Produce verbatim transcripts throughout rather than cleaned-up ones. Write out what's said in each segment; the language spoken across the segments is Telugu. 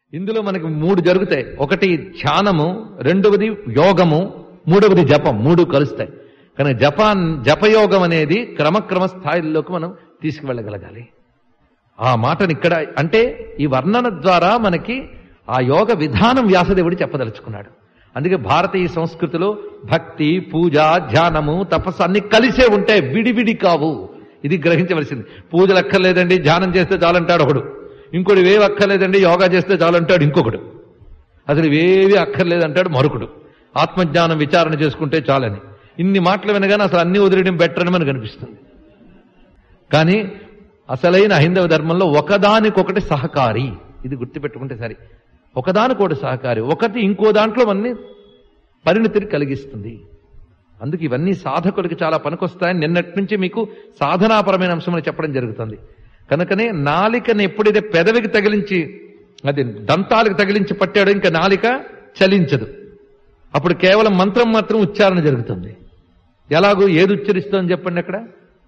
ఇందులో మనకి మూడు జరుగుతాయి. ఒకటి ధ్యానము, రెండవది యోగము, మూడవది జపం. మూడు కలుస్తాయి. కానీ జపాన్ జపయోగం అనేది క్రమక్రమ స్థాయిల్లోకి మనం తీసుకువెళ్ళగలగాలి. ఆ మాటని ఇక్కడ అంటే ఈ వర్ణన ద్వారా మనకి ఆ యోగ విధానం వ్యాసదేవుడు చెప్పదలుచుకున్నాడు. అందుకే భారతీయ సంస్కృతిలో భక్తి, పూజ, ధ్యానము, తపస్సు అన్ని కలిసే ఉంటాయి, విడివిడి కావు. ఇది గ్రహించవలసింది. పూజలు అక్కర్లేదండి, ధ్యానం చేస్తే చాలంటాడు ఒకడు, ఇంకోటి ఇవేవి అక్కర్లేదండి, యోగా చేస్తే చాలంటాడు ఇంకొకడు, అసలు ఇవేవి అక్కర్లేదంటాడు మరొకడు, ఆత్మజ్ఞానం విచారణ చేసుకుంటే చాలని. ఇన్ని మాటలు వినగానే అసలు అన్ని వదిలేయడం బెటర్ అని మనకు అనిపిస్తుంది. కానీ అసలైన హైందవ ధర్మంలో ఒకదానికొకటి సహకారి. ఇది గుర్తుపెట్టుకుంటే సరే, ఒకదానికొకటి సహకారి, ఒకటి ఇంకో దాంట్లో అన్ని పరిణతిని కలిగిస్తుంది. అందుకు ఇవన్నీ సాధకులకి చాలా పనికొస్తాయని నిన్నటి నుంచి మీకు సాధనాపరమైన అంశమని చెప్పడం జరుగుతుంది. కనుకనే నాలికని ఎప్పుడైతే పెదవికి తగిలించి, అది దంతాలకు తగిలించి పట్టాడో ఇంకా నాలిక చలించదు. అప్పుడు కేవలం మంత్రం మాత్రం ఉచ్చారణ జరుగుతుంది. ఎలాగో ఏది ఉచ్చరిస్తోంది చెప్పండి అక్కడ?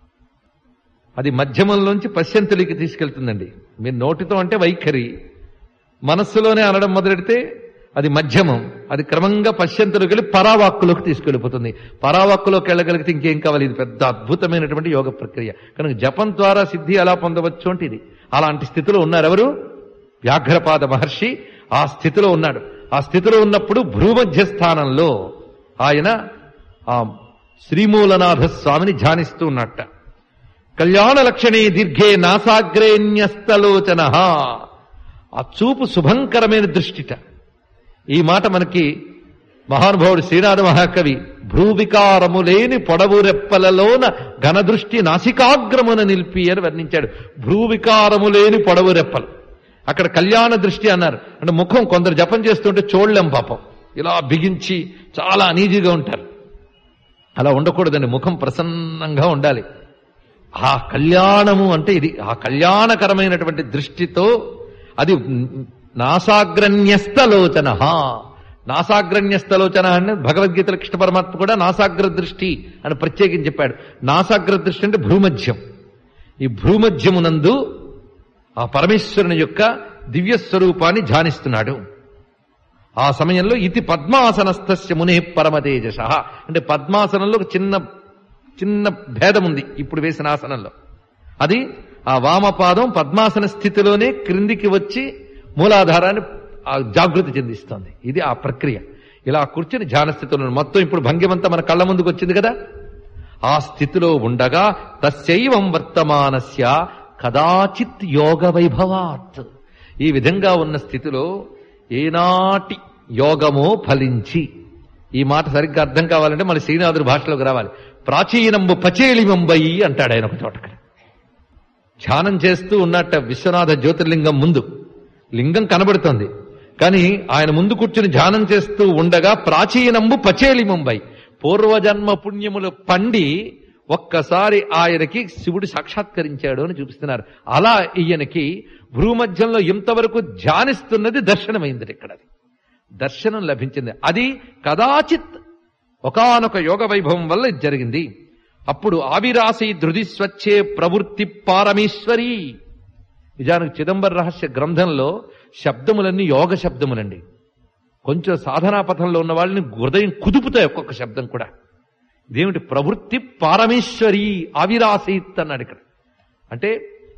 అది మధ్యమంలోంచి పశ్యంతులకి తీసుకెళ్తుందండి. మీరు నోటితో అంటే వైఖరి, మనస్సులోనే అనడం మొదలెడితే అది మధ్యమం, అది క్రమంగా పశ్యంతులకు వెళ్ళి పరావాక్కులోకి తీసుకెళ్ళిపోతుంది. పరావాక్కులోకి వెళ్ళగలిగితే ఇంకేం కావాలి? ఇది పెద్ద అద్భుతమైనటువంటి యోగ ప్రక్రియ. కనుక జపం ద్వారా సిద్ధి ఎలా పొందవచ్చు అంటే ఇది. అలాంటి స్థితిలో ఉన్నారు ఎవరు? వ్యాఘ్రపాద మహర్షి ఆ స్థితిలో ఉన్నాడు. ఆ స్థితిలో ఉన్నప్పుడు భ్రూమధ్య స్థానంలో ఆయన ఆ శ్రీమూలనాథ స్వామిని ధ్యానిస్తూ ఉన్నట్ట. కళ్యాణ లక్షణే దీర్ఘే నాసాగ్రేణ్యస్తలోచన. ఆ చూపు శుభంకరమైన దృష్టిట. ఈ మాట మనకి మహానుభావుడు శ్రీనాథ మహాకవి భ్రూవికారము లేని పొడవు రెప్పలలోన ఘనదృష్టి నాసికాగ్రమున నిలిపి అని వర్ణించాడు. భ్రూవికారము లేని పొడవు రెప్పలు, అక్కడ కళ్యాణ దృష్టి అన్నారు. అంటే ముఖం కొందరు జపం చేస్తుంటే చూడలేం పాపం, ఇలా బిగించి చాలా అనీజీగా ఉంటారు. అలా ఉండకూడదండి, ముఖం ప్రసన్నంగా ఉండాలి. ఆ కళ్యాణము అంటే ఇది. ఆ కళ్యాణకరమైనటువంటి దృష్టితో అది నాసాగ్రన్యస్తలోచన. నాసాగ్రన్యస్తలోచన అని భగవద్గీతలో కృష్ణ పరమాత్మ కూడా నాసాగ్ర దృష్టి అని ప్రత్యేకించి చెప్పాడు. నాసాగ్ర దృష్టి అంటే భ్రూమధ్యం. ఈ భ్రూమధ్యమునందు ఆ పరమేశ్వరుని యొక్క దివ్య స్వరూపాన్ని ధ్యానిస్తున్నాడు. ఆ సమయంలో ఇది పద్మాసనస్థస్య మునే పరమతేజస. అంటే పద్మాసనంలో ఒక చిన్న చిన్న భేదం ఉంది ఇప్పుడు వేసిన ఆసనంలో. అది ఆ వామపాదం పద్మాసన స్థితిలోనే క్రిందికి వచ్చి మూలాధారాన్ని జాగృతి చెందిస్తోంది. ఇది ఆ ప్రక్రియ. ఇలా కూర్చుని ధ్యాన స్థితిలో మొత్తం ఇప్పుడు భంగిమంతా మన కళ్ళ ముందుకు వచ్చింది కదా. ఆ స్థితిలో ఉండగా తస్యైవం వర్తమానస్య కదాచిత్ యోగ వైభవాత్. ఈ విధంగా ఉన్న స్థితిలో ఏనాటి యోగమో ఫలించి, ఈ మాట సరిగ్గా అర్థం కావాలంటే మన శ్రీనాథుడి భాషలోకి రావాలి. ప్రాచీనంబు పచేళి ముంబై అంటాడు ఆయన ఒక చోట. ధ్యానం చేస్తూ ఉన్నట్ట విశ్వనాథ జ్యోతిర్లింగం ముందు లింగం కనబడుతోంది, కానీ ఆయన ముందు కూర్చుని ధ్యానం చేస్తూ ఉండగా ప్రాచీనంబు పచేళి ముంబై, పూర్వజన్మ పుణ్యములు పండి ఒక్కసారి ఆయనకి శివుడు సాక్షాత్కరించాడు అని చూపిస్తున్నారు. అలా ఈయనకి భ్రూమధ్యంలో ఇంతవరకు ధ్యానిస్తున్నది దర్శనమైంది. ఇక్కడ దర్శనం లభించింది. అది కదాచిత్ ఒకానొక యోగ వైభవం వల్ల ఇది జరిగింది. అప్పుడు ఆవిరాసి ధృతి స్వచ్ఛే ప్రవృత్తి పారమేశ్వరి. నిజానికి చిదంబర రహస్య గ్రంథంలో శబ్దములన్నీ యోగ శబ్దములండి. కొంచెం సాధనా పథంలో ఉన్న వాళ్ళని హృదయం కుదుపుతాయి ఒక్కొక్క శబ్దం కూడా. ఇదేమిటి? ప్రవృత్తి పారమేశ్వరి ఆవిరాసీత్ అన్నాడు ఇక్కడ. అంటే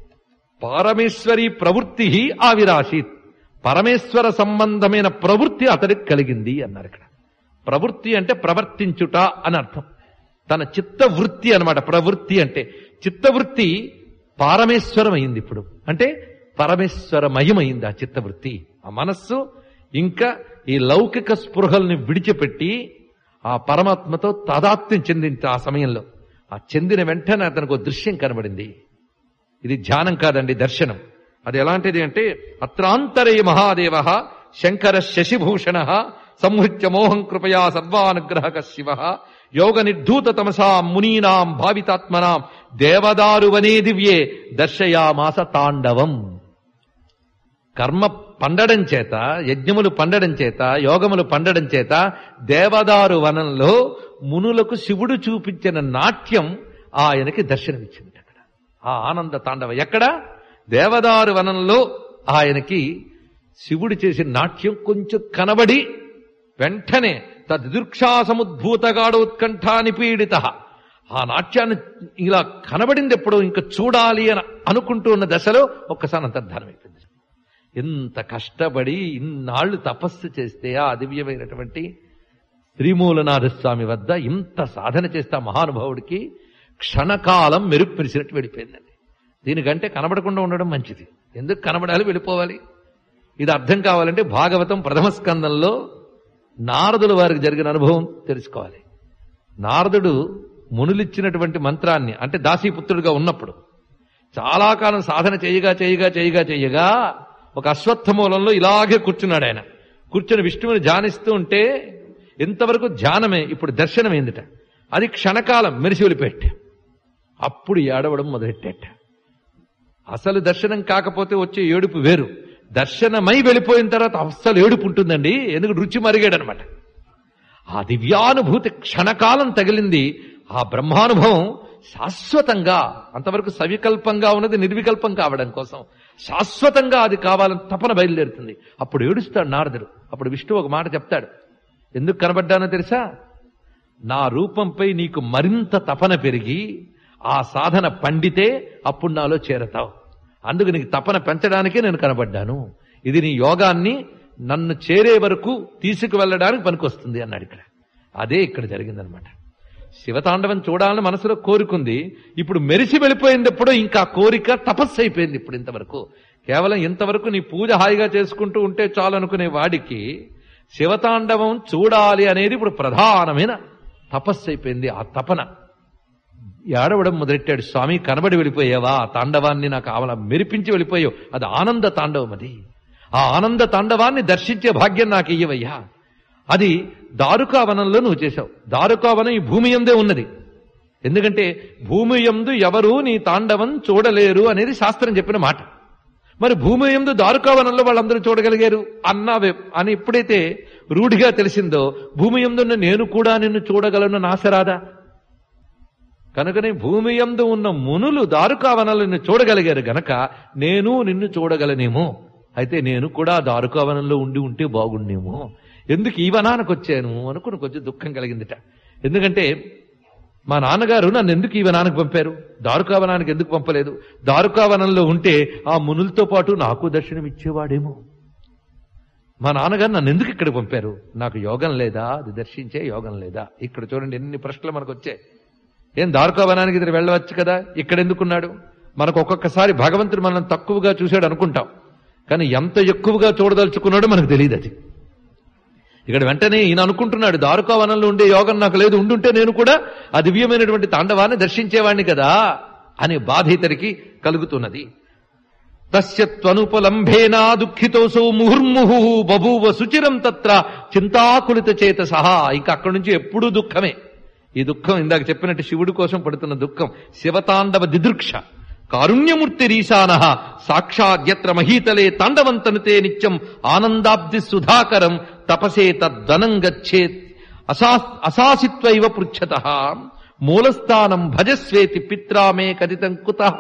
పారమేశ్వరి ప్రవృత్తి ఆవిరాసీత్, పరమేశ్వర సంబంధమైన ప్రవృత్తి అతడికి కలిగింది అన్నారు ఇక్కడ. ప్రవృత్తి అంటే ప్రవర్తించుట అని అర్థం. తన చిత్తవృత్తి అన్నమాట ప్రవృత్తి అంటే. చిత్తవృత్తి పారమేశ్వరమైంది ఇప్పుడు. అంటే పరమేశ్వరమయమైంది ఆ చిత్తవృత్తి. ఆ మనస్సు ఇంకా ఈ లౌకిక స్పృహల్ని విడిచిపెట్టి ఆ పరమాత్మతో తాదాత్మ్యం చెందింది. ఆ సమయంలో ఆ చెందిన వెంటనే అతనికి ఒక దృశ్యం కనబడింది. ఇది ధ్యానం కాదండి, దర్శనం. అది ఎలాంటిది అంటే అత్రాంతరే మహాదేవ శంకర శశిభూషణ సంహృత్య మోహం కృపయా సర్వానుగ్రహక శివ యోగ నిర్ధూత తమసా మునీనాం భావితాత్మనాం దేవదారువనే దివ్యే దర్శయామాస తాండవం. కర్మ పండడం చేత, యజ్ఞములు పండడం చేత, యోగములు పండడం చేత దేవదారు వనంలో మునులకు శివుడు చూపించిన నాట్యం ఆయనకి దర్శనమిచ్చింది. అక్కడ ఆ ఆనంద తాండవం ఎక్కడ? దేవదారు వనంలో ఆయనకి శివుడు చేసిన నాట్యం కొంచెం కనబడి వెంటనే తదిదుర్క్షా సముద్భూతగాఢోత్కంఠ నిపీడిత, ఆ నాట్యాన్ని ఇలా కనబడింది ఎప్పుడు ఇంకా చూడాలి అని అనుకుంటూ ఉన్న దశలో ఒక్కసారి అంతర్ధానం అయిపోయింది. ఎంత కష్టపడి ఇన్నాళ్లు తపస్సు చేస్తే ఆ దివ్యమైనటువంటి శ్రీమూలనాథ స్వామి వద్ద ఇంత సాధన చేస్తే ఆ మహానుభావుడికి క్షణకాలం మెరుపు మెరిసినట్టు వెళ్ళిపోయిందండి. దీనికంటే కనబడకుండా ఉండడం మంచిది. ఎందుకు కనబడాలి, వెళ్ళిపోవాలి? ఇది అర్థం కావాలంటే భాగవతం ప్రథమ స్కందంలో నారదుల వారికి జరిగిన అనుభవం తెలుసుకోవాలి. నారదుడు మునులిచ్చినటువంటి మంత్రాన్ని, అంటే దాసీపుత్రుడిగా ఉన్నప్పుడు చాలా కాలం సాధన చేయగా చేయగా చేయగా చేయగా ఒక అశ్వత్థమూలంలో ఇలాగే కూర్చున్నాడు. ఆయన కూర్చుని విష్ణువుని ధ్యానిస్తూ ఉంటే ఎంతవరకు ధ్యానమే, ఇప్పుడు దర్శనమైందిట. అది క్షణకాలం మెరిసి వెళ్ళిపోయేట. అప్పుడు ఏడవడం మొదలెట్టేట. అసలు దర్శనం కాకపోతే వచ్చే ఏడుపు వేరు, దర్శనమై వెళ్ళిపోయిన తర్వాత అస్సలు ఏడుపు ఉంటుందండి. ఎందుకు రుచి మరిగాడనమాట. ఆ దివ్యానుభూతి క్షణకాలం తగిలింది. ఆ బ్రహ్మానుభవం శాశ్వతంగా, అంతవరకు సవికల్పంగా ఉన్నది నిర్వికల్పం కావడం కోసం శాశ్వతంగా అది కావాలని తపన బయలుదేరుతుంది. అప్పుడు ఏడుస్తాడు నారదుడు. అప్పుడు విష్ణువు ఒక మాట చెప్తాడు, ఎందుకు కనబడ్డానో తెలుసా? నా రూపంపై నీకు మరింత తపన పెరిగి ఆ సాధన పండితే అప్పుడు నాలో చేరతావు. అందుకు నీకు తపన పెంచడానికే నేను కనబడ్డాను. ఇది నీ యోగాన్ని నన్ను చేరే వరకు తీసుకువెళ్ళడానికి పనికొస్తుంది అన్నాడు. ఇక్కడ అదే ఇక్కడ జరిగిందనమాట. శివతాండవం చూడాలని మనసులో కోరుకుంది. ఇప్పుడు మెరిసి వెళ్ళిపోయింది. ఎప్పుడో ఇంకా కోరిక తపస్సు అయిపోయింది. ఇప్పుడు ఇంతవరకు కేవలం ఇంతవరకు నీ పూజ హాయిగా చేసుకుంటూ ఉంటే చాలు అనుకునే వాడికి శివతాండవం చూడాలి అనేది ఇప్పుడు ప్రధానమైన తపస్సు అయిపోయింది. ఆ తపన ఏడవడం మొదలెట్టాడు. స్వామి కనబడి వెళ్ళిపోయావా? ఆ తాండవాన్ని నాకు ఆవల మెరిపించి వెళ్ళిపోయావు. అది ఆనంద తాండవం. అది ఆ ఆనంద తాండవాన్ని దర్శించే భాగ్యం నాకు ఇయ్యవయ్యా. అది దారుకావనంలో నువ్వు చేశావు. దారుకావనం ఈ భూమి యందే ఉన్నది. ఎందుకంటే భూమి యందు ఎవరు నీ తాండవం చూడలేరు అనేది శాస్త్రం చెప్పిన మాట. మరి భూమి యందు దారుకావనంలో వాళ్ళందరూ చూడగలిగారు అన్నావే అని ఎప్పుడైతే రూఢిగా తెలిసిందో, భూమి యందున్న నేను కూడా నిన్ను చూడగలను నాశరాదా? కనుకనే భూమి యందు ఉన్న మునులు దారుకావనంలో నిన్ను చూడగలిగారు గనక నేను నిన్ను చూడగలనేమో. అయితే నేను కూడా దారుకావనంలో ఉండి ఉంటే బాగుండేమో. ఎందుకు ఈ వనానికి వచ్చాను అనుకుని కొంచెం దుఃఖం కలిగిందిట. ఎందుకంటే మా నాన్నగారు నన్ను ఎందుకు ఈ వనానికి పంపారు, దారుకావనానికి ఎందుకు పంపలేదు? దారుకావనంలో ఉంటే ఆ మునులతో పాటు నాకు దర్శనం ఇచ్చేవాడేమో. మా నాన్నగారు నన్ను ఎందుకు ఇక్కడ పంపారు? నాకు యోగం లేదా? అది దర్శించే యోగం లేదా? ఇక్కడ చూడండి ఎన్ని ప్రశ్నలు మనకు వచ్చాయి. ఏం దారుకావనానికి ఇద్దరు వెళ్ళవచ్చు కదా, ఇక్కడ ఎందుకున్నాడు? మనకు ఒక్కొక్కసారి భగవంతుడు మనం తక్కువగా చూశాడు అనుకుంటాం, కానీ ఎంత ఎక్కువగా చూడదలుచుకున్నాడో మనకు తెలియదు. అది ఇక్కడ వెంటనే ఈయన అనుకుంటున్నాడు, దారుకావనంలో ఉండే యోగం నాకు లేదు, ఉండుంటే నేను కూడా ఆ దివ్యమైనటువంటి తాండవాన్ని దర్శించేవాణ్ణి కదా అనే బాధ ఇతరికి కలుగుతున్నది. తస్య త్వనుపలంభేనా దుఃఖితోసౌ ముహుర్ముహు బభూవ సుచిరం తత్ర చింతాకులిత చేత సహా. ఇంకా అక్కడి నుంచి ఎప్పుడూ దుఃఖమే. ఈ దుఃఖం ఇందాక చెప్పినట్టు శివుడి కోసం పడుతున్న దుఃఖం శివతాండవ దిదృక్ష. కారుణ్యమూర్తిరీశాన సాక్షాద్యత్ర మహీతలే తాండవంతనుతే నిత్యం ఆనందాబ్ది సుధాకరం తపసే తద్వనం గచ్చేత్ అసా అసాసిత్వైవ పృచ్ఛతః మూలస్థానం భజస్వేతి పిత్రామే కథితం కుతః.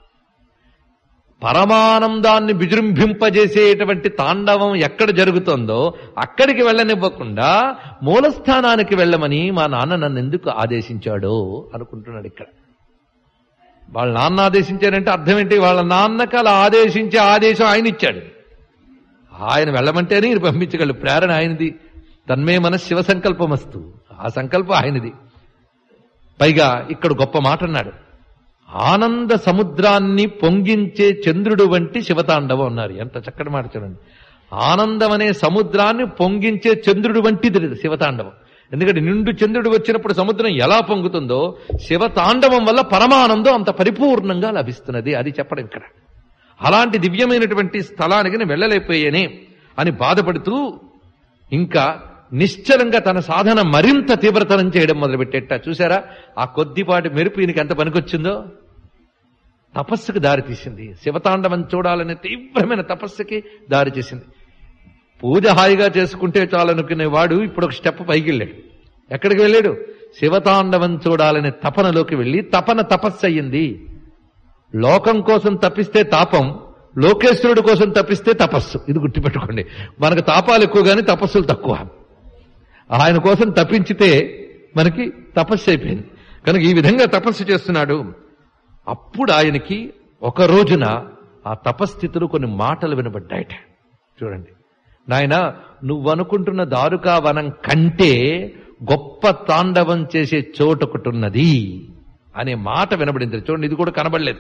పరమానందాన్ని విజృంభింపజేసేటువంటి తాండవం ఎక్కడ జరుగుతుందో అక్కడికి వెళ్ళనివ్వకుండా మూలస్థానానికి వెళ్ళమని మా నాన్న నన్ను ఎందుకు ఆదేశించాడో అనుకుంటున్నాడు. ఇక్కడ వాళ్ళ నాన్న ఆదేశించారంటే అర్థం ఏంటి? వాళ్ళ నాన్నకి అలా ఆదేశించే ఆదేశం ఆయన ఇచ్చాడు. ఆయన వెళ్ళమంటేనే ఈయన పంపించగలడు. ప్రేరణ ఆయనది. తన్మే మన శివ సంకల్పమస్తు. ఆ సంకల్పం ఆయనది. పైగా ఇక్కడ గొప్ప మాట అన్నాడు, ఆనంద సముద్రాన్ని పొంగించే చంద్రుడు వంటి శివతాండవం అన్నారు. ఎంత చక్కటి మాట చూడండి. ఆనందం అనే సముద్రాన్ని పొంగించే చంద్రుడు వంటిది శివతాండవం. ఎందుకంటే నిండు చంద్రుడు వచ్చినప్పుడు సముద్రం ఎలా పొంగుతుందో శివతాండవం వల్ల పరమానందం అంత పరిపూర్ణంగా లభిస్తున్నది. అది చెప్పడం ఇక్కడ. అలాంటి దివ్యమైనటువంటి స్థలానికి నేను వెళ్ళలేకపోయానే అని బాధపడుతూ ఇంకా నిశ్చలంగా తన సాధన మరింత తీవ్రతరం చేయడం మొదలుపెట్టేట. చూసారా ఆ కొద్దిపాటి మెరుపు ఈయనకి ఎంత పనికొచ్చిందో? తపస్సుకు దారి తీసింది. శివతాండవం చూడాలనే తీవ్రమైన తపస్సుకి దారి చేసింది. పూజ హాయిగా చేసుకుంటే చాలనుకునే వాడు ఇప్పుడు ఒక స్టెప్ పైకి వెళ్ళాడు. ఎక్కడికి వెళ్ళాడు? శివతాండవం చూడాలనే తపనలోకి వెళ్ళి తపన తపస్సు అయ్యింది. లోకం కోసం తప్పిస్తే తాపం, లోకేశ్వరుడి కోసం తప్పిస్తే తపస్సు. ఇది గుర్తుపెట్టుకోండి. మనకు తాపాలు ఎక్కువ కానీ తపస్సులు తక్కువ. ఆయన కోసం తప్పించితే మనకి తపస్సు అయిపోయింది. కనుక ఈ విధంగా తపస్సు చేస్తున్నాడు. అప్పుడు ఆయనకి ఒక రోజున ఆ తపస్థితిలో కొన్ని మాటలు వినబడ్డాయట. చూడండి నాయన, నువ్వనుకుంటున్న దారుకా వనం కంటే గొప్ప తాండవం చేసే చోటు ఒకటి ఉన్నది అనే మాట వినబడింది. చూడండి, ఇది కూడా కనబడలేదు.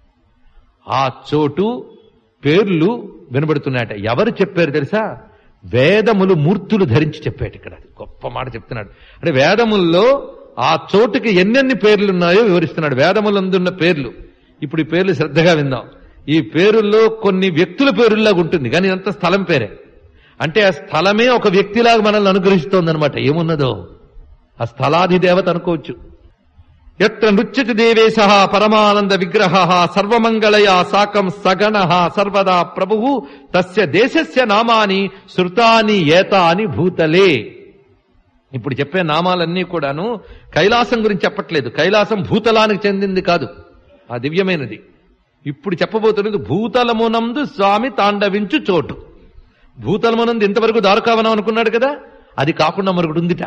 ఆ చోటు పేర్లు వినబడుతున్నాయట. ఎవరు చెప్పారు తెలుసా? వేదములు మూర్తులు ధరించి చెప్పాడు. ఇక్కడ గొప్ప మాట చెప్తున్నాడు. అంటే వేదముల్లో ఆ చోటుకి ఎన్నెన్ని పేర్లున్నాయో వివరిస్తున్నాడు. వేదములందున్న పేర్లు. ఇప్పుడు ఈ పేర్లు శ్రద్ధగా విందాం. ఈ పేరుల్లో కొన్ని వ్యక్తుల పేరుల్లాగా ఉంటుంది, కానీ అంత స్థలం పేరే. అంటే ఆ స్థలమే ఒక వ్యక్తిలాగా మనల్ని అనుగ్రహిస్తోందనమాట. ఏమున్నదో ఆ స్థలాధిదేవత అనుకోవచ్చు. ఎత్ర నృత్యతి దేవేశ పరమానంద విగ్రహ సర్వమంగళయా సాకం సగణ సర్వదా ప్రభువు తస్య దేశస్య నామాని శృతాని ఏతాని భూతలే. ఇప్పుడు చెప్పే నామాలన్నీ కూడాను కైలాసం గురించి చెప్పట్లేదు. కైలాసం భూతలానికి చెందింది కాదు, ఆ దివ్యమైనది. ఇప్పుడు చెప్పబోతున్నది భూతలమునందు స్వామి తాండవించు చోటు. భూతలమునందు ఇంతవరకు దారుకావనం అనుకున్నాడు కదా, అది కాకుండా మరొకటి ఉందిట.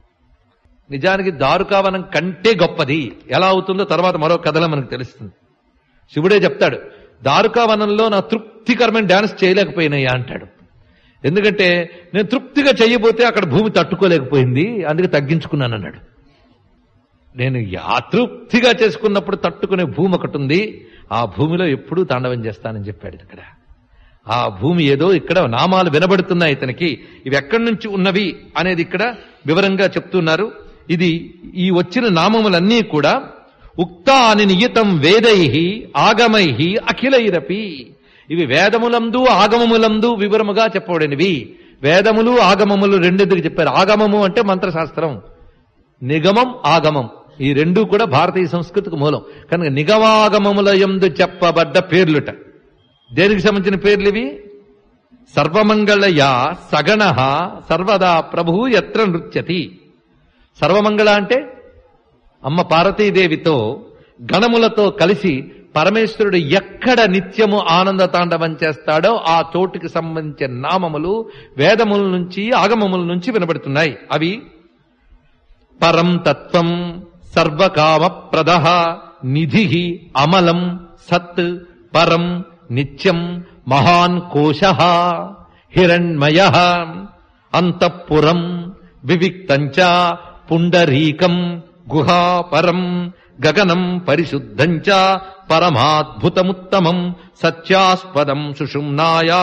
నిజానికి దారుకావనం కంటే గొప్పది. ఎలా అవుతుందో తర్వాత మరో కథలో మనకు తెలుస్తుంది. శివుడే చెప్తాడు, దారుకావనంలో నా తృప్తికరమైన డాన్స్ చేయలేకపోయినాయా అంటాడు. ఎందుకంటే నేను తృప్తిగా చేయబోతే అక్కడ భూమి తట్టుకోలేకపోయింది, అందుకే తగ్గించుకున్నాను అన్నాడు. నేను అతృప్తిగా చేసుకున్నప్పుడు తట్టుకునే భూమి ఒకటి ఉంది, ఆ భూమిలో ఎప్పుడూ తాండవం చేస్తానని చెప్పాడు. ఇక్కడ ఆ భూమి ఏదో ఇక్కడ నామాలు వినబడుతున్నాయి ఇతనికి. ఇవి ఎక్కడి నుంచి ఉన్నవి అనేది ఇక్కడ వివరంగా చెప్తున్నారు. ఇది ఈ వచ్చిన నామములన్నీ కూడా ఉక్తాని నియతం వేదై ఆగమై అఖిలైరపి. ఇవి వేదములందు ఆగమములందు వివరముగా చెప్పబడినవి. వేదములు ఆగమములు రెండెందుకు చెప్పారు? ఆగమము అంటే మంత్రశాస్త్రం, నిగమం ఆగమం ఈ రెండూ కూడా భారతీయ సంస్కృతికి మూలం. కనుక నిగమాగమముల యందు చెప్పబడ్డ పేర్లుట. దేనికి సంబంధించిన పేర్లు ఇవి? సర్వమంగళయ సగణ సర్వదా ప్రభు ఎత్ర నృత్యతి. సర్వమంగళ అంటే అమ్మ పార్వతీదేవితో గణములతో కలిసి పరమేశ్వరుడు ఎక్కడ నిత్యము ఆనంద తాండవం చేస్తాడో ఆ చోటుకి సంబంధించిన నామములు వేదముల నుంచి ఆగమముల నుంచి వినబడుతున్నాయి. అవి పరం తత్వం సర్వకామ ప్రద నిధి అమలం సత్ పరం నిత్యం మహాన్ కోశ హిరణ్మయ అంతఃపురం వివిక్తంచ పుండరీకం గుహాపరం గగనం పరిశుద్ధంచ పరమాద్భుతముత్తమం సత్యాస్పదం సుషుమ్నాయా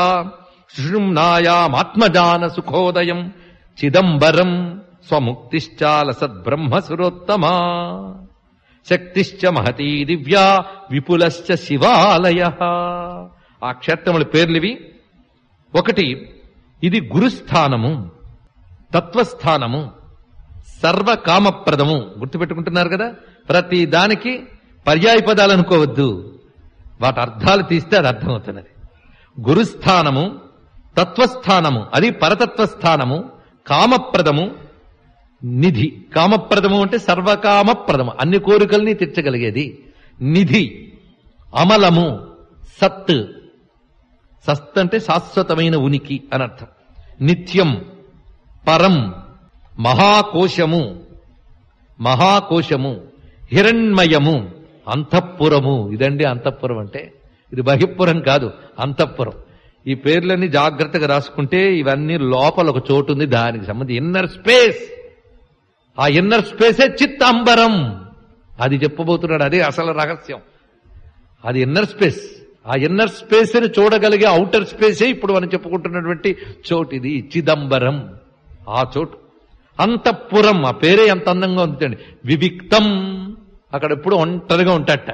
సుషుమ్నాయామాత్మజాన సుఖోదయం చిదంబరం స్వముక్తిశ్చాల సద్బ్రహ్మసురోత్తమా శక్తిశ్చ మహతీ దివ్యా విపులశ్చ శివాలయ. ఆ క్షేత్రముల పేర్లివి. ఒకటి, ఇది గురుస్థానము, తత్వస్థానము, సర్వకామప్రదము. గుర్తుపెట్టుకుంటున్నారు కదా? ప్రతి దానికి పర్యాయ పదాలు అనుకోవద్దు, వాటి అర్థాలు తీస్తే అది అర్థమవుతున్నది. గురుస్థానము, తత్వస్థానము, అది పరతత్వస్థానము, కామప్రదము, నిధి. కామప్రదము అంటే సర్వకామప్రదము, అన్ని కోరికల్ని తీర్చగలిగేది. నిధి, అమలము, సత్. సత్ అంటే శాశ్వతమైన ఉనికి అనర్థం. నిత్యం, పరం, మహాకోశము, మహాకోశము, హిరణ్మయము, అంతఃపురము. ఇదండి అంతఃపురం అంటే. ఇది బహిఃపురం కాదు, అంతఃపురం. ఈ పేర్లన్నీ జాగ్రత్తగా రాసుకుంటే ఇవన్నీ లోపల ఒక చోటు ఉంది, దానికి సంబంధించి ఇన్నర్ స్పేస్. ఆ ఇన్నర్ స్పేసే చిత్తాంబరం. అది చెప్పబోతున్నాడు, అదే అసలు రహస్యం. అది ఇన్నర్ స్పేస్. ఆ ఇన్నర్ స్పేస్ ని చూడగలిగే అవుటర్ స్పేసే ఇప్పుడు మనం చెప్పుకుంటున్నటువంటి చోటు. ఇది చిదంబరం, ఆ చోటు. అంతఃపురం, ఆ పేరే ఎంత అందంగా ఉందండి. వివిక్తం, అక్కడ ఎప్పుడు ఒంటరిగా ఉంటాట.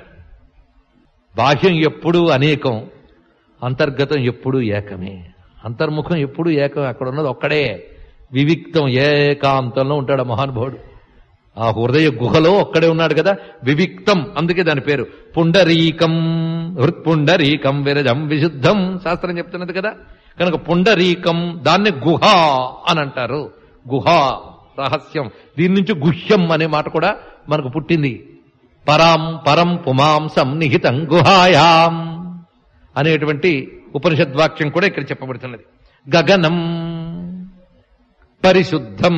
బాహ్యం ఎప్పుడూ అనేకం, అంతర్గతం ఎప్పుడూ ఏకమే. అంతర్ముఖం ఎప్పుడూ ఏకమే, అక్కడ ఉన్నది ఒక్కడే. వివిక్తం, ఏకాంతంలో ఉంటాడు ఆ మహానుభావుడు. ఆ హృదయ గుహలో ఒక్కడే ఉన్నాడు కదా, వివిక్తం. అందుకే దాని పేరు. పుండరీకం, హృత్పుండరీకం విరజం విశుద్ధం శాస్త్రం చెప్తున్నది కదా. కనుక పుండరీకం, దాన్ని గుహ అని అంటారు. గుహ రహస్యం. దీని నుంచి గుహ్యం అనే మాట కూడా మనకు పుట్టింది. పరాం పరం పుమాంసం నిహితం గుహాయాం. అనేటువంటి ఉపనిషద్వాక్యం కూడా ఇక్కడ చెప్పబడుతున్నది. గగనం పరిశుద్ధం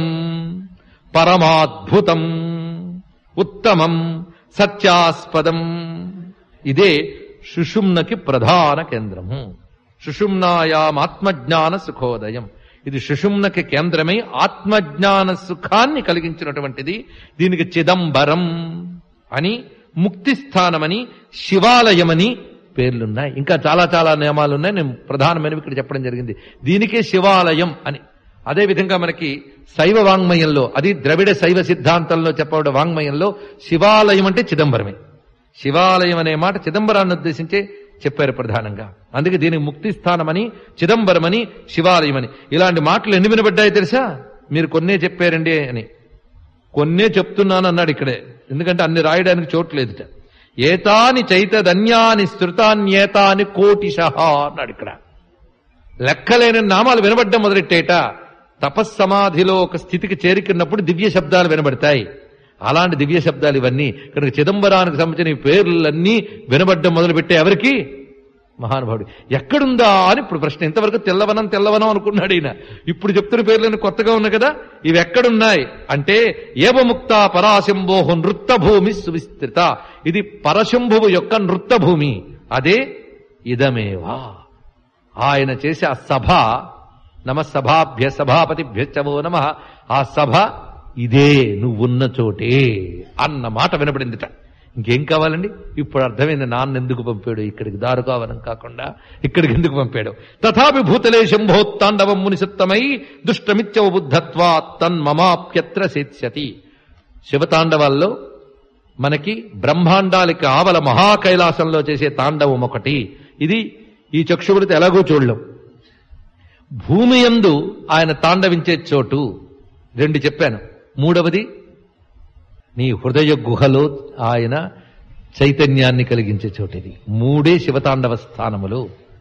పరమాద్భుతం ఉత్తమం సత్యాస్పదం. ఇదే సుషుమ్నకి ప్రధాన కేంద్రము. సుషుమ్నాయాం ఆత్మజ్ఞాన సుఖోదయం. ఇది సుషుమ్నకి కేంద్రమై ఆత్మజ్ఞాన సుఖాన్ని కలిగించినటువంటిది. దీనికి చిదంబరం అని, ముక్తి స్థానమని, శివాలయమని పేర్లున్నాయి. ఇంకా చాలా చాలా నియమాలున్నాయి. నేను ప్రధానమైనవి ఇక్కడ చెప్పడం జరిగింది. దీనికే శివాలయం అని. అదేవిధంగా మనకి శైవ వాంగ్మయంలో, అది ద్రవిడ శైవ సిద్ధాంతంలో చెప్పబడే వాంగ్మయంలో శివాలయం అంటే చిదంబరమే. శివాలయం అనే మాట చిదంబరాన్ని ఉద్దేశించే చెప్పారు ప్రధానంగా. అందుకే దీనికి ముక్తి స్థానమని, చిదంబరమని, శివాలయమని. ఇలాంటి మాటలు ఎన్ని వినబడ్డాయి తెలుసా? మీరు కొన్నే చెప్పారండి అని. కొన్నే చెప్తున్నాను అన్నాడు ఇక్కడే. ఎందుకంటే అన్ని రాయడానికి చోట్లేదుట. ఏతాని చైతదన్యాని శ్రుతాన్యేతాని కోటిశః అన్నాడు ఇక్కడ. లెక్కలేని నామాలు వినబడ్డం మొదలెట్టేట. తపస్సమాధిలో ఒక స్థితికి చేరుకున్నప్పుడు దివ్య శబ్దాలు వినబడతాయి. అలాంటి దివ్య శబ్దాలు ఇవన్నీ. కనుక చిదంబరానికి సంబంధించిన ఈ పేర్లన్నీ వినబడ్డం మొదలుపెట్టే ఎవరికి? మహానుభావుడు. ఎక్కడుందా అని ఇప్పుడు ప్రశ్న. ఇంతవరకు తెల్లవనం తెల్లవనం అనుకున్నాడు ఈయన. ఇప్పుడు చెప్తున్న పేర్లను కొత్తగా ఉన్నాయి కదా, ఇవి ఎక్కడున్నాయి అంటే ఏవముక్త పరాశంభోహు నృత్తభూమి సువిస్తృత. ఇది పరశంభువు యొక్క నృత్తభూమి. అదే ఇదమేవా. ఆయన చేసే ఆ సభ, నమ సభాభ్య సభాపతిభ్యశ్చవో నమ, ఆ సభ ఇదే, నువ్వున్న చోటే అన్న మాట వినపడిందిట. ఇంకేం కావాలండి? ఇప్పుడు అర్థమైంది నాన్న ఎందుకు పంపాడు ఇక్కడికి, దారుకావనం కాకుండా ఇక్కడికి ఎందుకు పంపాడు. తథాపి భూతలే శంభోత్తాండవం మునిసత్తమై దుష్టమిత్యవ బుద్ధత్వా తన్మమాప్యత్ర సేత్స్యతి. శివతాండవాల్లో మనకి బ్రహ్మాండాలకి ఆవల మహాకైలాసంలో చేసే తాండవం ఒకటి. ఇది ఈ చక్షువులతో ఎలాగో చూడలేం. భూమి యందు ఆయన తాండవించే చోటు రెండు చెప్పాను. మూడవది నీ హృదయ గుహలో ఆయన చైతన్యాన్ని కలిగించే చోటిది. మూడే శివతాండవ స్థానములు.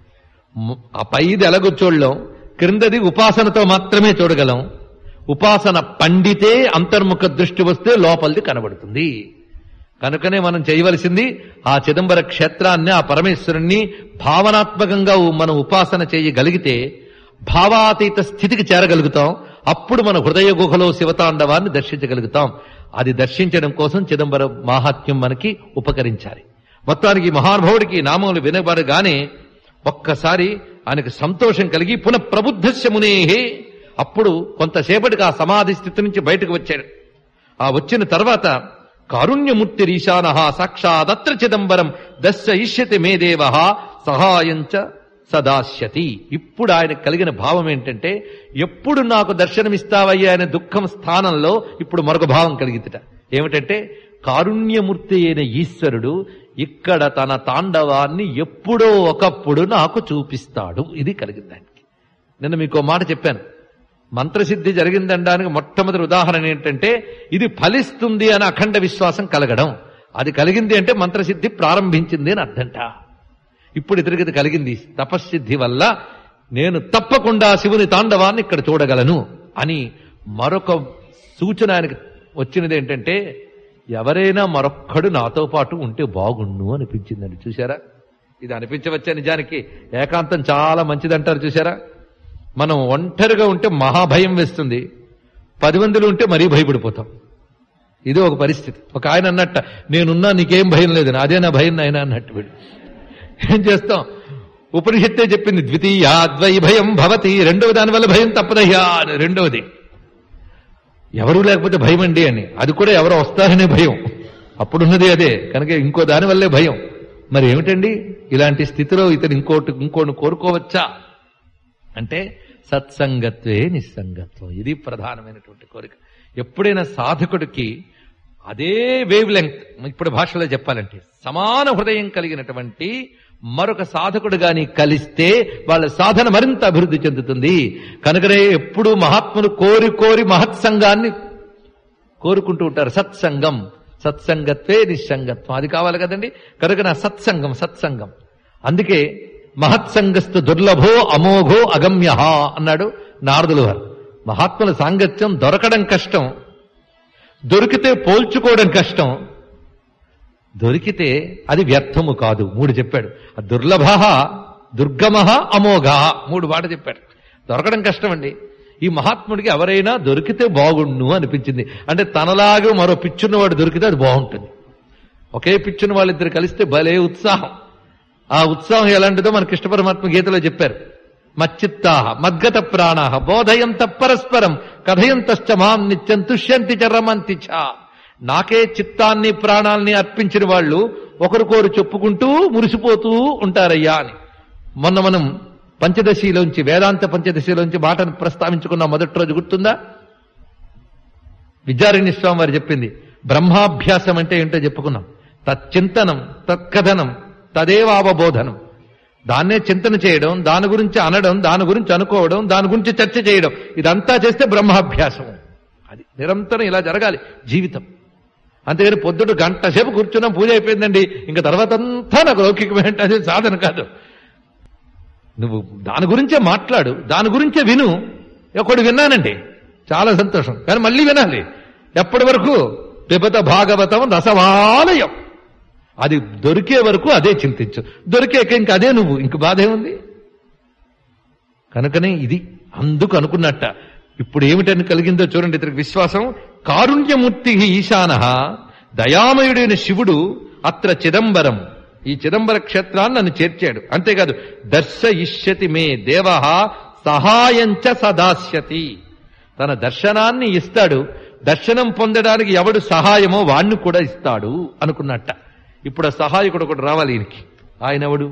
ఆ పైది ఎలాగో చూడలేం, క్రిందది ఉపాసనతో మాత్రమే చూడగలం. ఉపాసన పండితే అంతర్ముఖ దృష్టి వస్తే లోపలిది కనబడుతుంది. కనుకనే మనం చేయవలసింది ఆ చిదంబర క్షేత్రాన్ని, ఆ పరమేశ్వరుణ్ణి భావనాత్మకంగా మనం ఉపాసన చేయగలిగితే భావాతీత స్థితికి చేరగలుగుతాం. అప్పుడు మన హృదయ గుహలో శివతాండవాన్ని దర్శించగలుగుతాం. అది దర్శించడం కోసం చిదంబర మాహాత్మ్యం మనకి ఉపకరించాలి. మొత్తానికి మహానుభావుడికి నామములు వినబడగానే ఒక్కసారి ఆయనకు సంతోషం కలిగి పునః ప్రబుద్ధస్య మునేహే, అప్పుడు కొంతసేపటికి ఆ సమాధి స్థితి నుంచి బయటకు వచ్చాడు. ఆ వచ్చిన తర్వాత కారుణ్యమూర్తిరీశాన సాక్షాదత్ర చిదంబరం దస్య ఇష్యతి మే దేవ సహాయంచ సదాస్యతి. ఇప్పుడు ఆయనకు కలిగిన భావం ఏంటంటే, ఎప్పుడు నాకు దర్శనమిస్తావయ్యా అనే దుఃఖం స్థానంలో ఇప్పుడు మరొక భావం కలిగితట. ఏమిటంటే, కారుణ్యమూర్తి అయిన ఈశ్వరుడు ఇక్కడ తన తాండవాన్ని ఎప్పుడో ఒకప్పుడు నాకు చూపిస్తాడు. ఇది కలిగింది ఆయనకి. నిన్న మీకు మాట చెప్పాను, మంత్రసిద్ధి జరిగిందనడానికి మొట్టమొదటి ఉదాహరణ ఏంటంటే, ఇది ఫలిస్తుంది అని అఖండ విశ్వాసం కలగడం. అది కలిగింది అంటే మంత్రసిద్ధి ప్రారంభించింది అని అర్థంట. ఇప్పుడు ఇతరికి కలిగింది తపస్సిద్ధి వల్ల. నేను తప్పకుండా శివుని తాండవాన్ని ఇక్కడ చూడగలను అని మరొక సూచన ఆయనకు వచ్చినది. ఏంటంటే, ఎవరైనా మరొక్కడు నాతో పాటు ఉంటే బాగుండు అనిపించిందండి. చూశారా, ఇది అనిపించవచ్చా? నిజానికి ఏకాంతం చాలా మంచిదంటారు. చూశారా, మనం ఒంటరిగా ఉంటే మహాభయం వేస్తుంది, పది మందిలో ఉంటే మరీ భయపడిపోతాం. ఇది ఒక పరిస్థితి. ఒక ఆయన అన్నట్ట, నేనున్నా నీకేం భయం లేదని. అదే నా భయం ఆయన అన్నట్టు. వీడు ఏం చేస్తాం? ఉపనిషత్తే చెప్పింది, ద్వితీయాద్వై భయం భవతి, రెండవ దాని వల్ల భయం తప్పదయ్యా అని. రెండవది ఎవరు లేకపోతే భయం అండి అని, అది కూడా ఎవరో వస్తారనే భయం. అప్పుడున్నది అదే. కనుక ఇంకో దాని వల్లే భయం. మరి ఏమిటండి ఇలాంటి స్థితిలో ఇతను ఇంకోటి ఇంకోటి కోరుకోవచ్చా అంటే, సత్సంగత్వే నిస్సంగత్వం. ఇది ప్రధానమైనటువంటి కోరిక. ఎప్పుడైనా సాధకుడికి అదే వేవ్ లెంగ్త్, ఇప్పుడు భాషలో చెప్పాలంటే సమాన హృదయం కలిగినటువంటి మరొక సాధకుడు గాని కలిస్తే వాళ్ళ సాధన మరింత అభివృద్ధి చెందుతుంది. కనుకనే ఎప్పుడు మహాత్ములు కోరి కోరి మహత్సంగాన్ని కోరుకుంటూ ఉంటారు. సత్సంగం, సత్సంగత్వే నిస్సంగత్వం, అది కావాలి కదండి. కనుక నా సత్సంగం సత్సంగం. అందుకే మహత్సంగస్తు దుర్లభో అమోఘో అగమ్య అన్నాడు నారదులు వారు. మహాత్ముల సాంగత్యం దొరకడం కష్టం, దొరికితే పోల్చుకోవడం కష్టం, దొరికితే అది వ్యర్థము కాదు. మూడు చెప్పాడు. దుర్లభ దుర్గమః అమోఘః మూడు మాట చెప్పాడు. దొరకడం కష్టం అండి. ఈ మహాత్ముడికి ఎవరైనా దొరికితే బాగుండు అనిపించింది. అంటే తనలాగా మరో పిచ్చున్నవాడు దొరికితే అది బాగుంటుంది. ఒకే పిచ్చున్న వాళ్ళిద్దరు కలిస్తే భలే ఉత్సాహం. ఆ ఉత్సాహం ఎలాంటిదో మన కృష్ణ పరమాత్మ గీతలో చెప్పారు. మచ్చిత్తాః మద్గత ప్రాణాః బోధయంత పరస్పరం కథయంతశ్చ మాం నిత్యం తుష్యంతి చ రమంతి చ. నాకే చిత్తాన్ని ప్రాణాల్ని అర్పించిన వాళ్ళు ఒకరికొరు చెప్పుకుంటూ మురిసిపోతూ ఉంటారయ్యా అని. మొన్న మనం పంచదశిలోంచి వేదాంత పంచదశిలోంచి మాటను ప్రస్తావించుకున్న మొదటి రోజు గుర్తుందా? విద్యారణ్య స్వామి వారు చెప్పింది బ్రహ్మాభ్యాసం అంటే ఏంటో చెప్పుకున్నాం. తచ్చింతనం తత్కథనం తదేవావబోధనం. దాన్నే చింతన చేయడం, దాని గురించి అనడం, దాని గురించి అనుకోవడం, దాని గురించి చర్చ చేయడం, ఇదంతా చేస్తే బ్రహ్మాభ్యాసం. అది నిరంతరం ఇలా జరగాలి జీవితం. అంతేగాని పొద్దుడు గంట సేపు కూర్చున్నాం, పూజ అయిపోయిందండి, ఇంకా తర్వాత అంతా నాకు లౌకికమేంటి, అదే సాధన కాదు. నువ్వు దాని గురించే మాట్లాడు, దాని గురించే విను. ఒకటి విన్నానండి, చాలా సంతోషం, కానీ మళ్ళీ వినాలి. ఎప్పటి వరకు? పిబత భాగవతం రసమాలయం. అది దొరికే వరకు అదే చింతించు, దొరికేక ఇంక అదే నువ్వు, ఇంక బాధ ఏముంది? కనుకనే ఇది అందుకు అనుకున్నట్ట. ఇప్పుడు ఏమిటని కలిగిందో చూడండి ఇతనికి విశ్వాసం. కారుణ్యమూర్తి ఈశానః, దయామయుడైన శివుడు అత్ర చిదంబరం, ఈ చిదంబర క్షేత్రాన్ని నన్ను చేర్చాడు. అంతేకాదు దర్శయిష్యతి మే దేవః సహాయంచ సదాస్యతి, తన దర్శనాన్ని ఇస్తాడు. దర్శనం పొందడానికి ఎవడు సహాయమో వాణ్ణి కూడా ఇస్తాడు అనుకున్నట్ట. ఇప్పుడు ఆ సహాయకుడు ఒకటి రావాలి ఈయనకి. ఆయన ఎవడు?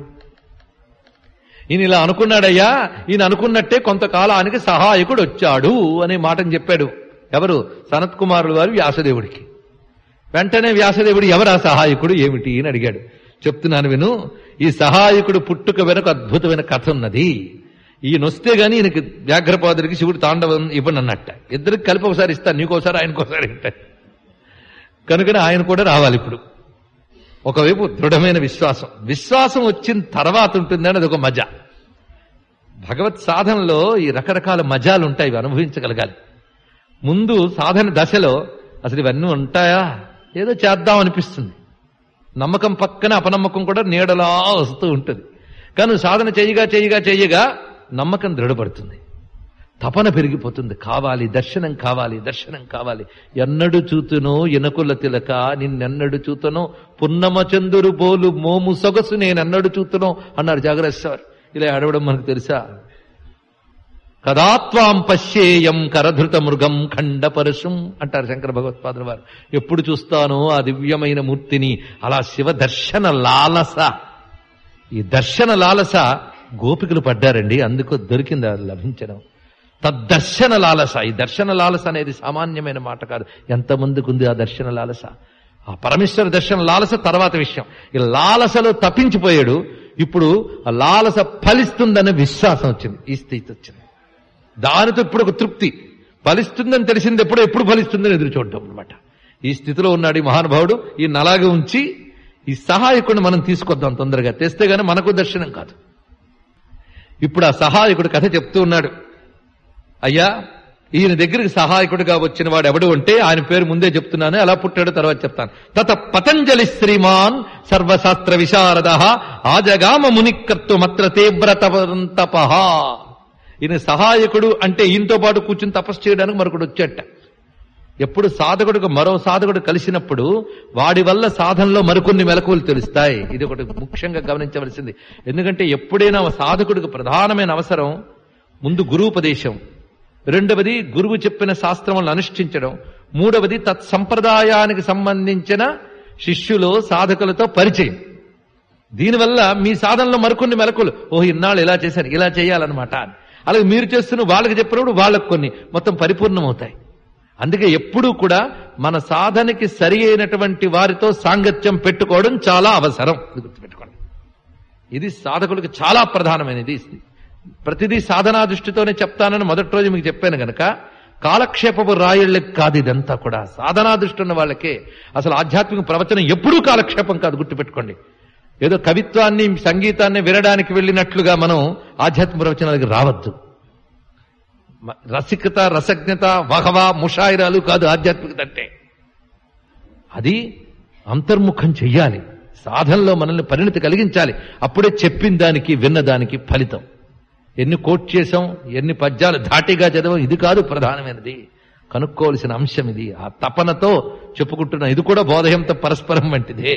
ఈయన ఇలా అనుకున్నాడయ్యా, ఈయన అనుకున్నట్టే కొంతకాలానికి సహాయకుడు వచ్చాడు అనే మాటను చెప్పాడు. ఎవరు? సనత్ కుమారుల వారు వ్యాసదేవుడికి. వెంటనే వ్యాసదేవుడు ఎవరా సహాయకుడు ఏమిటి అని అడిగాడు. చెప్తున్నాను విను. ఈ సహాయకుడు పుట్టుక వెనక అద్భుతమైన కథ ఉన్నది. ఈయనొస్తే గాని ఈయనకి వ్యాఘ్రపాదుడికి శివుడు తాండవం ఇవ్వను అన్నట్ట. ఇద్దరికి కలిపి ఒకసారి ఇస్తాను, నీకోసారి ఆయనకోసారి ఇస్తాను. కనుకనే ఆయన కూడా రావాలి. ఇప్పుడు ఒకవైపు దృఢమైన విశ్వాసం, విశ్వాసం వచ్చిన తర్వాత ఉంటుందని అదొక మజా. భగవత్ సాధనలో ఈ రకరకాల మజాలు ఉంటాయి, ఇవి అనుభవించగలగాలి. ముందు సాధన దశలో అసలు ఇవన్నీ ఉంటాయా, ఏదో చేద్దాం అనిపిస్తుంది. నమ్మకం పక్కన అపనమ్మకం కూడా నీడలా వస్తూ ఉంటుంది. కానీ సాధన చేయగా చేయగా చేయగా నమ్మకం దృఢపడుతుంది, తపన పెరిగిపోతుంది. కావాలి, దర్శనం కావాలి, దర్శనం కావాలి. ఎన్నడు చూతునో ఎనకుల తిలక నిన్నెన్నడు చూతునో పున్నమ చందురు బోలు మోము సొగసు నేనెన్నడు చూతునో అన్నారు జాగ్రత్త. ఇలా అడవడం మనకు తెలుసా? కదాత్వాం పశ్యేయం కరధృత మృగం ఖండ పరశుం అంటారు శంకర భగవత్పాదుల వారు. ఎప్పుడు చూస్తానో ఆ దివ్యమైన మూర్తిని. అలా శివ దర్శన లాలస, ఈ దర్శన లాలస గోపికలు పడ్డారండి, అందుకు దొరికింది అది లభించడం. తద్దర్శన లాలస. ఈ దర్శన లాలస అనేది సామాన్యమైన మాట కాదు. ఎంతమందికి ఉంది ఆ దర్శన లాలస? ఆ పరమేశ్వర దర్శన లాలస తర్వాత విషయం. ఈ లాలసలో తప్పించిపోయాడు. ఇప్పుడు ఆ లాలస ఫలిస్తుందనే విశ్వాసం వచ్చింది, ఈ స్థితి వచ్చింది. దానితో ఇప్పుడు ఒక తృప్తి. ఫలిస్తుందని తెలిసింది ఎప్పుడో, ఎప్పుడు ఫలిస్తుందని ఎదురు చూడటం అనమాట. ఈ స్థితిలో ఉన్నాడు ఈ మహానుభావుడు. ఈయన అలాగే ఉంచి ఈ సహాయకుడిని మనం తీసుకొద్దాం తొందరగా, తెస్తే గానీ మనకు దర్శనం కాదు. ఇప్పుడు ఆ సహాయకుడు కథ చెప్తూ ఉన్నాడు. అయ్యా, ఈయన దగ్గరికి సహాయకుడిగా వచ్చిన వాడు ఎవడు అంటే ఆయన పేరు ముందే చెప్తున్నాను, ఎలా పుట్టాడో తర్వాత చెప్తాను. తత పతంజలి శ్రీమాన్ సర్వశాస్త్ర విశారద ఆజగామ మునికర్తుమత్ర తీవ్రతపః. ఈయన సహాయకుడు అంటే ఈయనతో పాటు కూర్చుని తపస్సు చేయడానికి మరొకడు వచ్చేట. ఎప్పుడు సాధకుడికి మరో సాధకుడు కలిసినప్పుడు వాడి వల్ల సాధనలో మరికొన్ని మెలకువలు తెలుస్తాయి. ఇది ఒకటి ముఖ్యంగా గమనించవలసింది. ఎందుకంటే ఎప్పుడైనా సాధకుడికి ప్రధానమైన అవసరం ముందు గురూపదేశం, రెండవది గురువు చెప్పిన శాస్త్రములను అనుష్ఠించడం, మూడవది తత్సంప్రదాయానికి సంబంధించిన శిష్యులు సాధకులతో పరిచయం. దీనివల్ల మీ సాధనలో మరికొన్ని మెలకువలు, ఓహో ఇన్నాళ్ళు ఇలా చేశారు, ఇలా చేయాలన్నమాట. అలాగే మీరు చేస్తున్న వాళ్ళకి చెప్పినప్పుడు వాళ్ళకు కొన్ని మొత్తం పరిపూర్ణమవుతాయి. అందుకే ఎప్పుడూ కూడా మన సాధనకి సరి అయినటువంటి వారితో సాంగత్యం పెట్టుకోవడం చాలా అవసరం. ఇది గుర్తుపెట్టుకోండి. ఇది సాధకులకు చాలా ప్రధానమైనది. ప్రతిదీ సాధనా దృష్టితోనే చెప్తానని మొదటి రోజు మీకు చెప్పాను గనక కాలక్షేపపు రాయిళ్ళకి కాదు, ఇదంతా కూడా సాధనా దృష్టి ఉన్న వాళ్ళకే. అసలు ఆధ్యాత్మిక ప్రవచనం ఎప్పుడూ కాలక్షేపం కాదు, గుర్తుపెట్టుకోండి. ఏదో కవిత్వాన్ని సంగీతాన్ని వినడానికి వెళ్ళినట్లుగా మనం ఆధ్యాత్మిక ప్రవచనాలకు రావద్దు. రసికత, రసజ్ఞత, వహవ, ముషాయిరాలు కాదు ఆధ్యాత్మికత అంటే. అది అంతర్ముఖం చెయ్యాలి. సాధనలో మనల్ని పరిణతి కలిగించాలి. అప్పుడే చెప్పిన దానికి విన్నదానికి ఫలితం. ఎన్ని కోట్ చేశాం, ఎన్ని పద్యాలు ధాటిగా చదవం, ఇది కాదు ప్రధానమైనది. కనుక్కోవలసిన అంశం ఇది. ఆ తపనతో చెప్పుకుంటున్నాం. ఇది కూడా బోధయంతో పరస్పరం వంటిదే.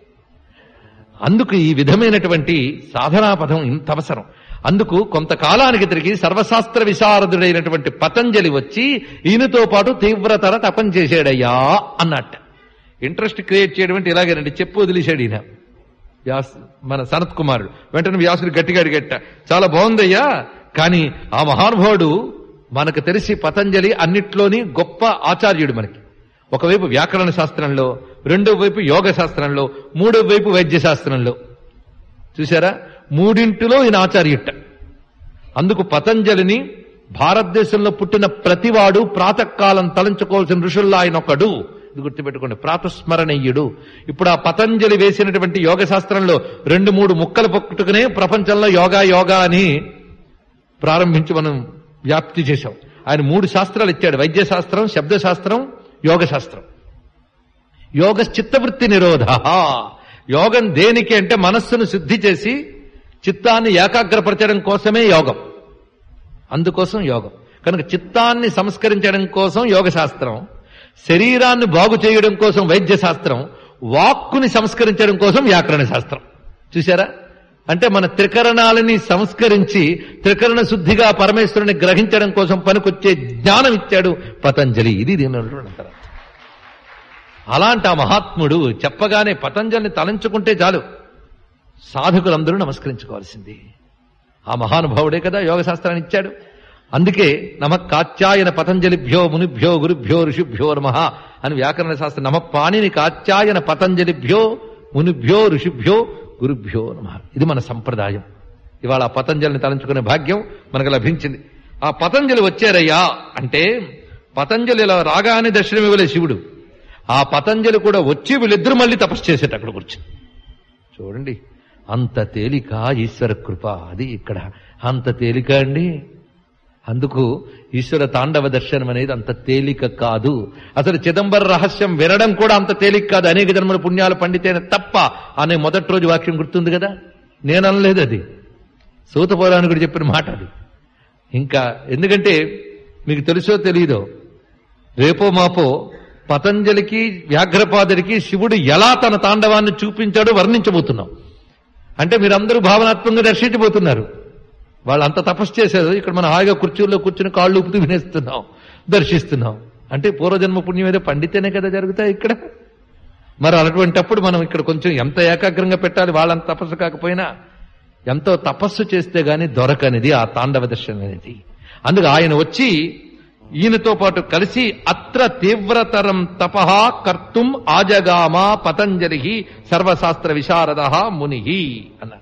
అందుకు ఈ విధమైనటువంటి సాధనా పదం ఇంత అవసరం. అందుకు కొంతకాలానికి తిరిగి సర్వశాస్త్ర విశారదుడైనటువంటి పతంజలి వచ్చి ఈయనతో పాటు తీవ్రతర తపం చేశాడయ్యా అన్నట్ట. ఇంట్రెస్ట్ క్రియేట్ చేయడం అంటే ఇలాగేనండి, చెప్పు వదిలేశాడు ఈయన వ్యాస మన సనత్ కుమారుడు. వెంటనే వ్యాసుడు గట్టిగా అడిగట్ట, చాలా బాగుందయ్యా, కానీ ఆ మహానుభావుడు మనకు తెలిసి పతంజలి అన్నిట్లోని గొప్ప ఆచార్యుడు. మనకి ఒకవైపు వ్యాకరణ శాస్త్రంలో, రెండో వైపు యోగ శాస్త్రంలో, మూడో వైపు వైద్య శాస్త్రంలో. చూసారా, మూడింటిలో ఈయన ఆచార్యుట. అందుకు పతంజలిని భారతదేశంలో పుట్టిన ప్రతివాడు ప్రాతకాలం తలంచుకోవాల్సిన ఋషుల్లో ఆయన ఒకడు. ఇది గుర్తుపెట్టుకోండి, ప్రాతస్మరణీయుడు. ఇప్పుడు ఆ పతంజలి వేసినటువంటి యోగ శాస్త్రంలో రెండు మూడు ముక్కలు పట్టుకునే ప్రపంచంలో యోగా యోగా అని ప్రారంభించి మనం వ్యాప్తి చేశాం. ఆయన మూడు శాస్త్రాలు ఇచ్చాడు, వైద్య శాస్త్రం, శబ్ద శాస్త్రం, యోగ శాస్త్రం. యోగ చిత్తవృత్తి నిరోధ. యోగం దేనికి అంటే మనస్సును శుద్ధి చేసి చిత్తాన్ని ఏకాగ్రపరచడం కోసమే యోగం. అందుకోసం యోగం. కనుక చిత్తాన్ని సంస్కరించడం కోసం యోగ శాస్త్రం, శరీరాన్ని బాగు చేయడం కోసం వైద్య శాస్త్రం, వాక్కుని సంస్కరించడం కోసం వ్యాకరణ శాస్త్రం. చూశారా, అంటే మన త్రికరణాలని సంస్కరించి త్రికరణ శుద్ధిగా పరమేశ్వరుని గ్రహించడం కోసం పనికొచ్చే జ్ఞానం ఇచ్చాడు పతంజలి. ఇది దీని అంటారు. అలాంటి ఆ మహాత్ముడు చెప్పగానే పతంజలిని తలంచుకుంటే చాలు, సాధకులందరూ నమస్కరించుకోవాల్సింది. ఆ మహానుభావుడే కదా యోగశాస్త్రాన్ని ఇచ్చాడు. అందుకే నమ కాత్యాయన పతంజలిభ్యో మునిభ్యో గురుభ్యో ఋషిభ్యో నమః అని వ్యాకరణ శాస్త్రం. నమ పాణిని కాత్యాయన పతంజలిభ్యో మునిభ్యో ఋషిభ్యో గురుభ్యో నమః. ఇది మన సంప్రదాయం. ఇవాళ ఆ పతంజలిని తలంచుకునే భాగ్యం మనకు లభించింది. ఆ పతంజలి వచ్చారయ్యా అంటే, పతంజలి ఇలా రాగానే దర్శనం ఇవ్వలే శివుడు. ఆ పతంజలి కూడా వచ్చి వీళ్ళిద్దరూ మళ్ళీ తపస్సు చేసేట అక్కడ కూర్చొని. చూడండి, అంత తేలిక ఈశ్వర కృప. అది ఇక్కడ అంత తేలిక అండి. అందుకు ఈశ్వర తాండవ దర్శనం అనేది అంత తేలిక కాదు. అసలు చిదంబర రహస్యం వినడం కూడా అంత తేలిక కాదు. అనేక జన్మల పుణ్యాలు పండితేనే తప్ప అనే మొదటి రోజు వాక్యం గుర్తుంది కదా, నేను అనలేదు, అది సూత పౌరాణికుడు చెప్పిన మాట అది. ఇంకా ఎందుకంటే మీకు తెలుసో తెలియదో, రేపో మాపో పతంజలికి వ్యాఘ్రపాదుడికి శివుడు ఎలా తన తాండవాన్ని చూపించాడో వర్ణించబోతున్నాం. అంటే మీరందరూ భావనాత్మకంగా దర్శించబోతున్నారు. వాళ్ళు అంత తపస్సు చేశారు. ఇక్కడ మనం హాయిగా కుర్చీల్లో కూర్చుని కాళ్ళు ఊపుతూ వినేస్తున్నాం, దర్శిస్తున్నాం. అంటే పూర్వజన్మ పుణ్యం ఏదో పండితేనే కదా జరుగుతాయి ఇక్కడ. మరి అటువంటిప్పుడు మనం ఇక్కడ కొంచెం ఎంత ఏకాగ్రంగా పెట్టాలి. వాళ్ళంత తపస్సు కాకపోయినా ఎంతో తపస్సు చేస్తే గాని దొరకనిది ఆ తాండవ దర్శనం అనేది. అందుకు ఆయన వచ్చి ఈయనతో పాటు కలిసి అత్ర తీవ్రతరం తపః కర్తుం ఆజగామ పతంజలి సర్వశాస్త్ర విశారద ముని అన్నారు.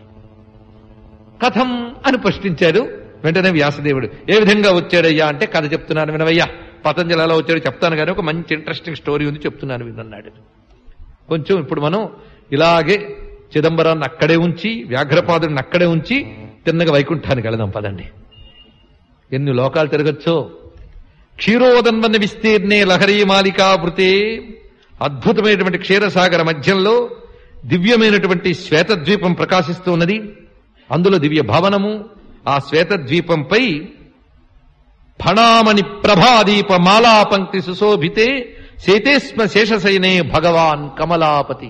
కథం అని ప్రశ్నించాడు. వెంటనే వ్యాసదేవుడు ఏ విధంగా వచ్చాడయ్యా అంటే, కథ చెప్తున్నాను వినవయ్యా. పతంజలి ఎలా వచ్చాడో చెప్తాను కానీ ఒక మంచి ఇంట్రెస్టింగ్ స్టోరీ ఉంది, చెప్తున్నాను వినన్నాడు. కొంచెం ఇప్పుడు మనం ఇలాగే చిదంబరాన్ని అక్కడే ఉంచి, వ్యాఘ్రపాదుడిని అక్కడే ఉంచి తిన్నగా వైకుంఠానికి వెళదాం పదండి. ఎన్ని లోకాలు తిరగచ్చో. క్షీరోదన్వన్న విస్తీర్ణే లహరీ మాలికావృతే. అద్భుతమైనటువంటి క్షీరసాగర మధ్యంలో దివ్యమైనటువంటి శ్వేతద్వీపం ప్రకాశిస్తూ ఉన్నది. అందులో దివ్య భవనము. ఆ శ్వేతద్వీపంపై ఫణామణి ప్రభాదీప మాలా పంక్తి సుశోభితే శేతేస్మ శేషశయనే భగవాన్ కమలాపతి.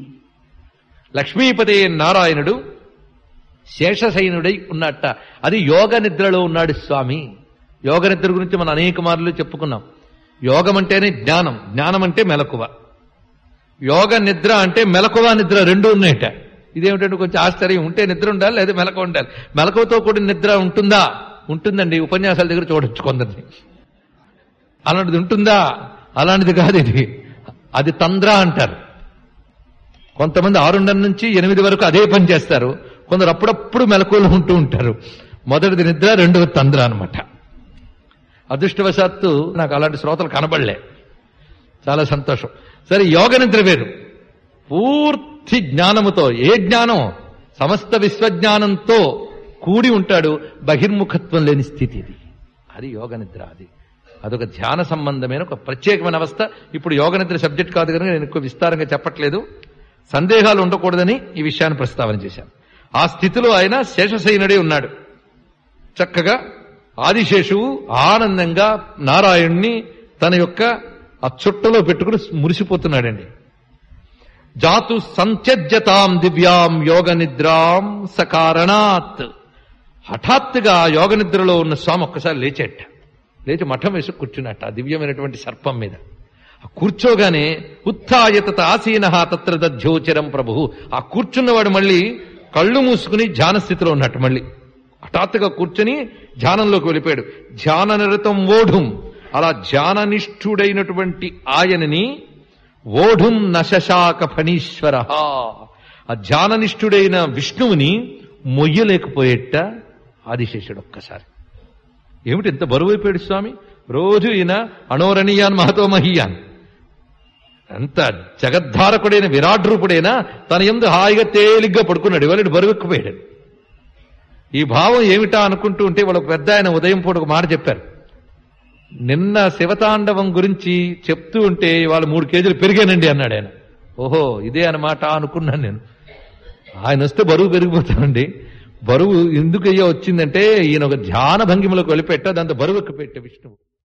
లక్ష్మీపతే నారాయణుడు శేషశయనుడై ఉన్నట్ట. అది యోగ నిద్రలో ఉన్నాడు స్వామి. యోగ నిద్ర గురించి మనం అనేక మార్లు చెప్పుకున్నాం. యోగం అంటేనే జ్ఞానం, జ్ఞానం అంటే మెలకువ. యోగ నిద్ర అంటే మెలకువ నిద్ర రెండు ఉన్నాయట. ఇదేమిటంటే కొంచెం ఆశ్చర్యం. ఉంటే నిద్ర ఉండాలి, లేదా మెలకువ ఉండాలి. మెలకువతో కూడిన నిద్ర ఉంటుందా? ఉంటుందండి. ఉపన్యాసాల దగ్గర చూడొచ్చు కొందరిని. అలాంటిది ఉంటుందా? అలాంటిది కాదు ఇది. అది తంద్ర అంటారు. కొంతమంది ఆరున్నర నుంచి ఎనిమిది వరకు అదే పని చేస్తారు. కొందరు అప్పుడప్పుడు మెలకువలో ఉంటూ ఉంటారు. మొదటిది నిద్ర, రెండవది తంద్ర అనమాట. అదృష్టవశాత్తు నాకు అలాంటి శ్రోతలు కనబడలే, చాలా సంతోషం. సరే, యోగ నిద్ర వేరు. పూర్తి జ్ఞానముతో, ఏ జ్ఞానం? సమస్త విశ్వజ్ఞానంతో కూడి ఉంటాడు. బహిర్ముఖత్వం లేని స్థితి ఇది. అది యోగ నిద్ర. అది అదొక ధ్యాన సంబంధమైన ఒక ప్రత్యేకమైన అవస్థ. ఇప్పుడు యోగ నిద్ర సబ్జెక్ట్ కాదు కనుక నేను ఎక్కువ విస్తారంగా చెప్పట్లేదు. సందేహాలు ఉండకూడదని ఈ విషయాన్ని ప్రస్తావన చేశాను. ఆ స్థితిలో ఆయన శేషశయనుడే ఉన్నాడు. చక్కగా ఆదిశేషువు ఆనందంగా నారాయణ్ణి తన యొక్క ఆ చుట్టలో పెట్టుకుని మురిసిపోతున్నాడండి. జాతు సంత్యజ్యతాం దివ్యాం యోగ నిద్రాం సకారణాత్. హఠాత్తుగా యోగ నిద్రలో ఉన్న స్వామి ఒక్కసారి లేచేట, లేచి మఠం వేసి కూర్చున్నట్ట ఆ దివ్యమైనటువంటి సర్పం మీద. కూర్చోగానే ఉత్థాయత ఆసీన తత్ర దధ్యోచరం ప్రభు. ఆ కూర్చున్నవాడు మళ్ళీ కళ్ళు మూసుకుని ధ్యాన స్థితిలో ఉన్నట్టు మళ్ళీ హఠాత్తుగా కూర్చొని ధ్యానంలోకి వెళ్ళిపోయాడు. ధ్యాన నిరతం ఓఢుం. అలా ధ్యాననిష్ఠుడైనటువంటి ఆయనని ఓఢుం నశశాక ఫణీశ్వర, ఆ ధ్యాననిష్ఠుడైన విష్ణువుని మొయ్యలేకపోయేట ఆదిశేషుడు. ఒక్కసారి ఏమిటి ఎంత బరువైపోయాడు స్వామి. రోజు ఈయన అణోరణీయాన్ మహతో మహీయాన్, అంత జగద్ధారకుడైన విరాట్ రూపుడైనా తన యందు హాయిగా తేలిగ్గా పడుకున్నాడు. ఇవాళ బరువెక్కిపోయాడు. ఈ భావం ఏమిటా అనుకుంటూ ఉంటే వాళ్ళ పెద్ద ఆయన ఉదయం పూట ఒక మాట చెప్పారు. నిన్న శివతాండవం గురించి చెప్తూ ఉంటే ఇవాళ మూడు కేజీలు పెరిగానండి అన్నాడు ఆయన. ఓహో ఇదే అన్నమాట అనుకున్నాను నేను. ఆయన వస్తే బరువు పెరిగిపోతానండి. బరువు ఎందుకు అయ్యా వచ్చిందంటే ఈయన ఒక ధ్యాన భంగిమలోకి వెళ్ళిపెట్టా, దాంతో బరువు ఎక్కిపెట్టే విష్ణువు.